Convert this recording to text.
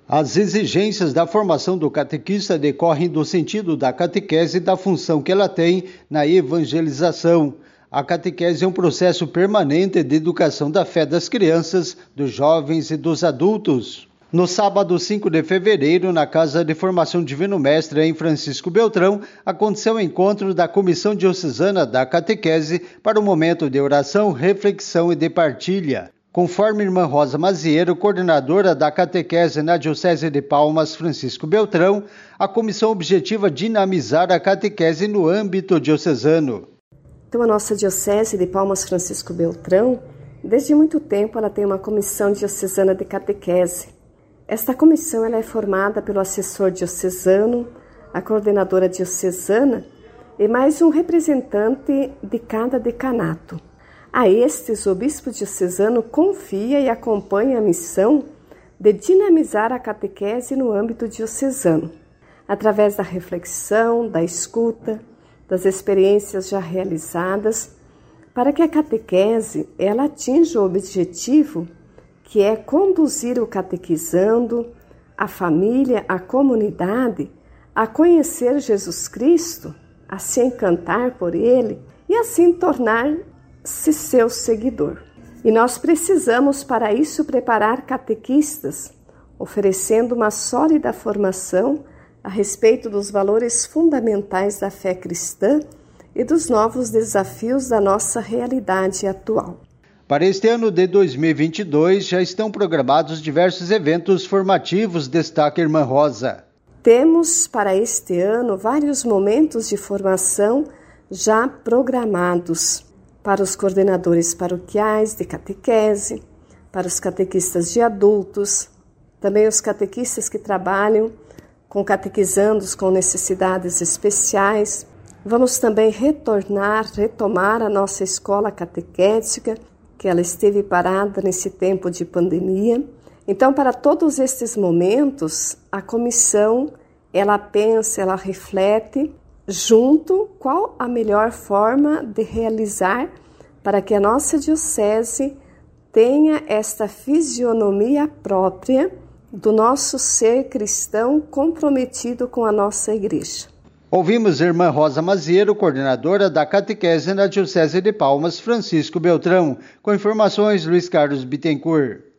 As exigências da formação do catequista decorrem do sentido da catequese e da função que ela tem na evangelização. A catequese é um processo permanente de educação da fé das crianças, dos jovens e dos adultos. No sábado 5 de fevereiro, na Casa de Formação Divino Mestre, em Francisco Beltrão, aconteceu o encontro da Comissão Diocesana da Catequese para um momento de oração, reflexão e de partilha. Conforme irmã Rosa Maziero, coordenadora da catequese na Diocese de Palmas, Francisco Beltrão, a comissão objetiva dinamizar a catequese no âmbito diocesano. Então, a nossa Diocese de Palmas, Francisco Beltrão, desde muito tempo ela tem uma comissão diocesana de catequese. Esta comissão ela é formada pelo assessor diocesano, a coordenadora diocesana e mais um representante de cada decanato. A estes, o bispo diocesano confia e acompanha a missão de dinamizar a catequese no âmbito diocesano, através da reflexão, da escuta, das experiências já realizadas, para que a catequese ela atinja o objetivo que é conduzir o catequizando, a família, a comunidade, a conhecer Jesus Cristo, a se encantar por Ele e assim tornar-se seu seguidor. E nós precisamos para isso preparar catequistas, oferecendo uma sólida formação a respeito dos valores fundamentais da fé cristã e dos novos desafios da nossa realidade atual. Para este ano de 2022, já estão programados diversos eventos formativos, destaca a irmã Rosa. Temos para este ano vários momentos de formação já programados para os coordenadores paroquiais de catequese, para os catequistas de adultos, também os catequistas que trabalham com catequizandos com necessidades especiais. Vamos também retomar a nossa escola catequética, que ela esteve parada nesse tempo de pandemia. Então, para todos estes momentos, a comissão, ela pensa, ela reflete junto qual a melhor forma de realizar para que a nossa diocese tenha esta fisionomia própria do nosso ser cristão comprometido com a nossa igreja. Ouvimos a irmã Rosa Maziero, coordenadora da catequese na Diocese de Palmas, Francisco Beltrão. Com informações, Luiz Carlos Bittencourt.